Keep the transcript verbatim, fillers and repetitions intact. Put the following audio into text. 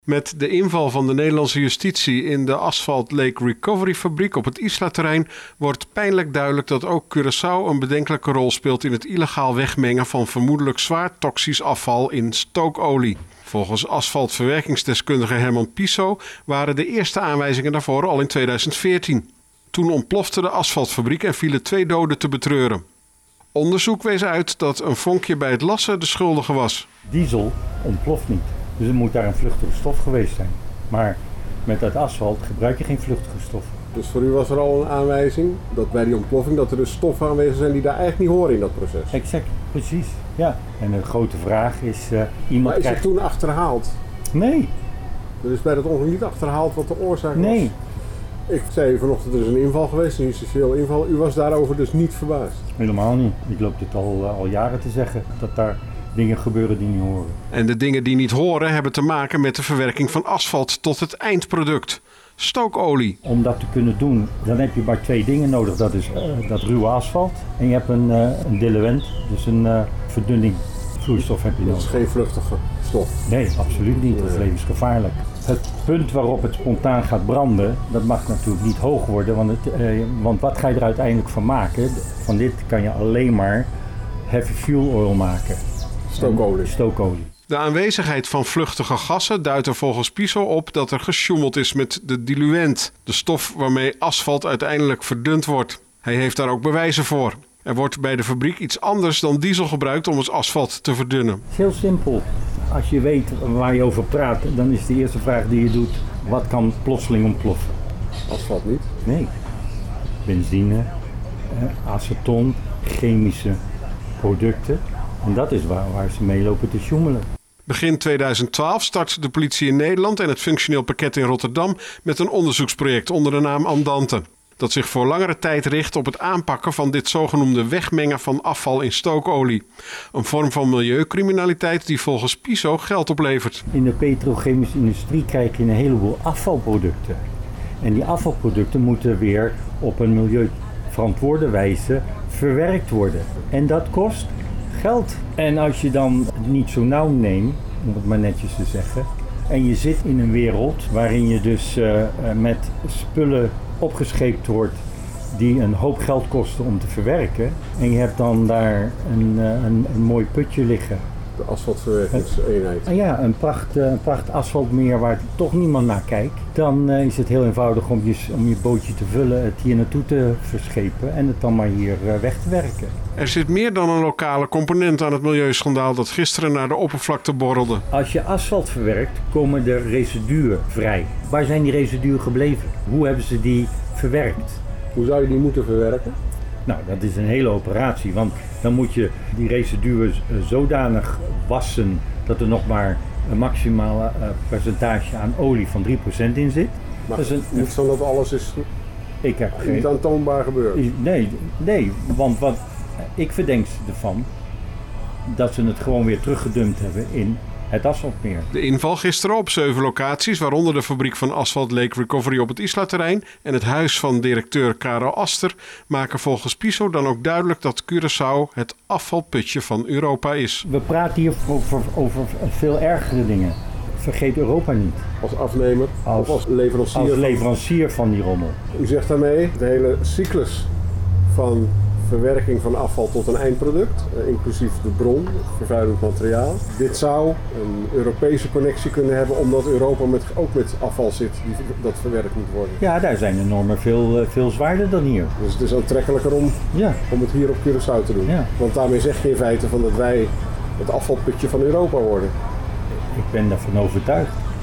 Met de inval van de Nederlandse justitie in de Asphalt Lake Recovery fabriek op het Isla-terrein wordt pijnlijk duidelijk dat ook Curaçao een bedenkelijke rol speelt in het illegaal wegmengen van vermoedelijk zwaar toxisch afval in stookolie. Volgens asfaltverwerkingsdeskundige Herman Piso waren de eerste aanwijzingen daarvoor al in tweeduizend veertien. Toen ontplofte de asfaltfabriek en vielen twee doden te betreuren. Onderzoek wees uit dat een vonkje bij het lassen de schuldige was. Diesel ontploft niet, dus er moet daar een vluchtige stof geweest zijn. Maar met dat asfalt gebruik je geen vluchtige stof. Dus voor u was er al een aanwijzing dat bij die ontploffing dat er dus stoffen aanwezig zijn die daar eigenlijk niet horen in dat proces? Exact, precies. Ja. En de grote vraag is, uh, iemand Maar is krijgt... het toen achterhaald? Nee. Er is bij dat ongeluk niet achterhaald wat de oorzaak was? Nee. Ik zei vanochtend, er is een inval geweest, een justitieel inval. U was daarover dus niet verbaasd? Helemaal niet. Ik loop dit al, uh, al jaren te zeggen, dat daar dingen gebeuren die niet horen. En de dingen die niet horen hebben te maken met de verwerking van asfalt tot het eindproduct. Stookolie. Om dat te kunnen doen, dan heb je maar twee dingen nodig. Dat is uh, dat ruwe asfalt en je hebt een, uh, een diluent, dus een uh, verdunning vloeistof heb je nodig. Dat is geen vluchtige stof? Nee, absoluut niet. Dat is levensgevaarlijk. Het punt waarop het spontaan gaat branden, dat mag natuurlijk niet hoog worden. Want, het, uh, want wat ga je er uiteindelijk van maken? Van dit kan je alleen maar heavy fuel oil maken. Stookolie. Stookolie. De aanwezigheid van vluchtige gassen duidt er volgens Piso op dat er gesjoemeld is met de diluent, de stof waarmee asfalt uiteindelijk verdund wordt. Hij heeft daar ook bewijzen voor. Er wordt bij de fabriek iets anders dan diesel gebruikt om het asfalt te verdunnen. Het is heel simpel. Als je weet waar je over praat, dan is de eerste vraag die je doet, wat kan plotseling ontploffen? Asfalt niet? Nee. Benzine, eh, aceton, chemische producten. En dat is waar, waar ze mee lopen te sjoemelen. Begin tweeduizend twaalf start de politie in Nederland en het functioneel pakket in Rotterdam met een onderzoeksproject onder de naam Andante. Dat zich voor langere tijd richt op het aanpakken van dit zogenoemde wegmengen van afval in stookolie. Een vorm van milieucriminaliteit die volgens Piso geld oplevert. In de petrochemische industrie krijg je een heleboel afvalproducten. En die afvalproducten moeten weer op een milieuverantwoorde wijze verwerkt worden. En dat kost geld. En als je dan niet zo nauw neemt, om het maar netjes te zeggen, en je zit in een wereld waarin je dus uh, met spullen opgescheept wordt die een hoop geld kosten om te verwerken, en je hebt dan daar een, een, een mooi putje liggen. De asfaltverwerkingseenheid. Uh, ja, een pracht, uh, een pracht asfaltmeer waar toch niemand naar kijkt. Dan uh, is het heel eenvoudig om je, om je bootje te vullen, het hier naartoe te verschepen en het dan maar hier uh, weg te werken. Er zit meer dan een lokale component aan het milieuschandaal dat gisteren naar de oppervlakte borrelde. Als je asfalt verwerkt, komen er residuen vrij. Waar zijn die residuen gebleven? Hoe hebben ze die verwerkt? Hoe zou je die moeten verwerken? Nou, dat is een hele operatie, want dan moet je die residuen zodanig wassen dat er nog maar een maximale uh, percentage aan olie van drie procent in zit. Maar dat is een, niet zo dat alles is ik heb geen, niet aantoonbaar gebeurd? Nee, nee, want wat, ik verdenk ze ervan dat ze het gewoon weer teruggedumpt hebben in het asfaltmeer. De inval gisteren op zeven locaties, waaronder de fabriek van Asphalt Lake Recovery op het Isla-terrein en het huis van directeur Karel Aster, maken volgens Piso dan ook duidelijk dat Curaçao het afvalputje van Europa is. We praten hier over, over veel ergere dingen. Vergeet Europa niet. Als afnemer als, of als leverancier? Als leverancier van, van die rommel. U zegt daarmee de hele cyclus van verwerking van afval tot een eindproduct, inclusief de bron, vervuilend materiaal. Dit zou een Europese connectie kunnen hebben omdat Europa met, ook met afval zit die, dat verwerkt moet worden. Ja, daar zijn de normen veel, veel zwaarder dan hier. Dus het is aantrekkelijker om, ja. om het hier op Curaçao te doen. Ja. Want daarmee zeg je in feite van dat wij het afvalputje van Europa worden. Ik ben daarvan overtuigd.